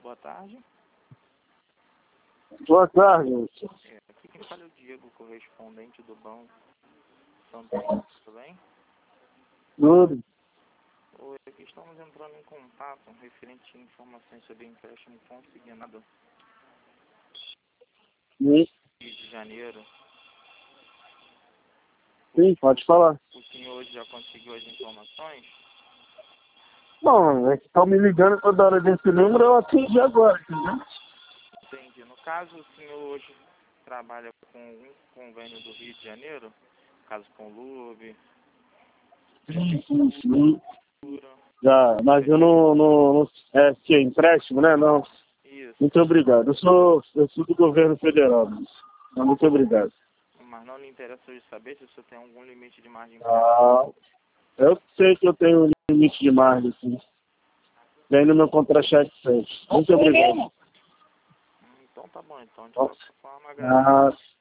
boa tarde. Boa tarde. Aqui quem fala é o Diego, correspondente do Banco Santander, tudo bem? Tudo. Oi, aqui estamos entrando em contato referente a informações sobre empréstimo consignado Sim, Rio de Janeiro. sim, pode falar. O senhor hoje já conseguiu as informações? Bom, é que estão me ligando toda hora desse número, eu atendi agora, entendeu? Entendi. No caso, o senhor hoje trabalha com um convênio do Rio de Janeiro, no caso com o LUB, Sim. Cultura. Já, mas eu não é que é empréstimo, né? Não. Isso, Muito obrigado. Eu sou do governo federal. Mas muito obrigado. mas não lhe interessa hoje saber se o senhor tem algum limite de margem para Ah, eu sei que eu tenho um limite de margem, sim. Tem no meu contra-cheque sempre. Muito obrigado. Então tá bom, então de qualquer forma agradeço. Ah,